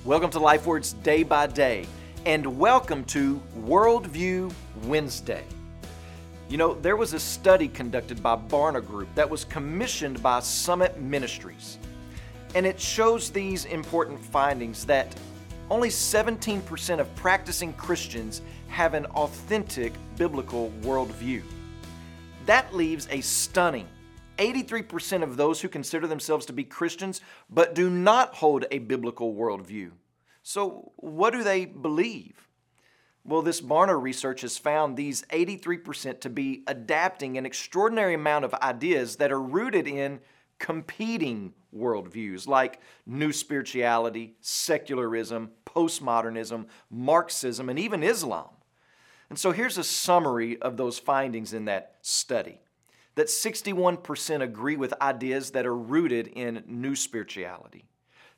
Welcome to LifeWords Day by Day, and welcome to Worldview Wednesday. You know, there was a study conducted by Barna Group that was commissioned by Summit Ministries, and it shows these important findings that only 17% of practicing Christians have an authentic biblical worldview. That leaves a stunning 83% of those who consider themselves to be Christians but do not hold a biblical worldview. So what do they believe? Well, this Barna research has found these 83% to be adapting an extraordinary amount of ideas that are rooted in competing worldviews like New Spirituality, secularism, postmodernism, Marxism, and even Islam. And so here's a summary of those findings in that study. That 61% agree with ideas that are rooted in New Spirituality.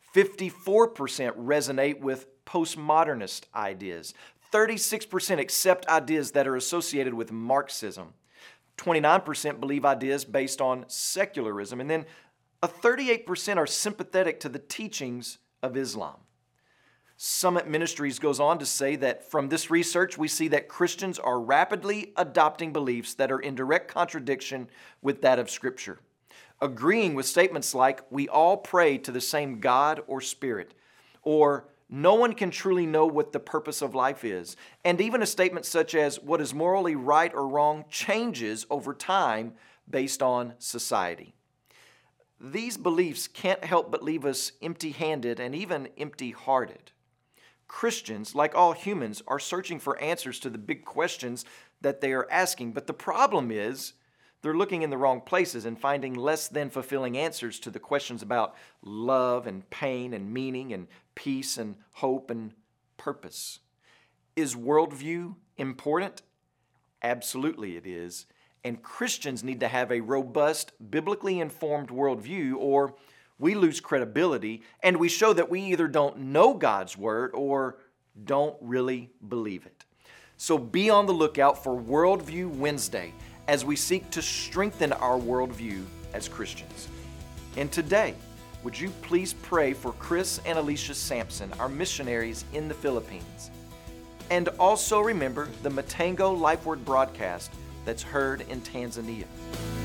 54% resonate with postmodernist ideas. 36% accept ideas that are associated with Marxism. 29% believe ideas based on secularism. And then 38% are sympathetic to the teachings of Islam. Summit Ministries goes on to say that from this research, we see that Christians are rapidly adopting beliefs that are in direct contradiction with that of Scripture, agreeing with statements like, we all pray to the same God or Spirit, or no one can truly know what the purpose of life is, and even a statement such as, what is morally right or wrong changes over time based on society. These beliefs can't help but leave us empty-handed and even empty-hearted. Christians, like all humans, are searching for answers to the big questions that they are asking. But the problem is they're looking in the wrong places and finding less than fulfilling answers to the questions about love and pain and meaning and peace and hope and purpose. Is worldview important? Absolutely it is. And Christians need to have a robust, biblically informed worldview, or we lose credibility, and we show that we either don't know God's Word or don't really believe it. So be on the lookout for Worldview Wednesday as we seek to strengthen our worldview as Christians. And today, would you please pray for Chris and Alicia Sampson, our missionaries in the Philippines? And also remember the Matango LifeWord broadcast that's heard in Tanzania.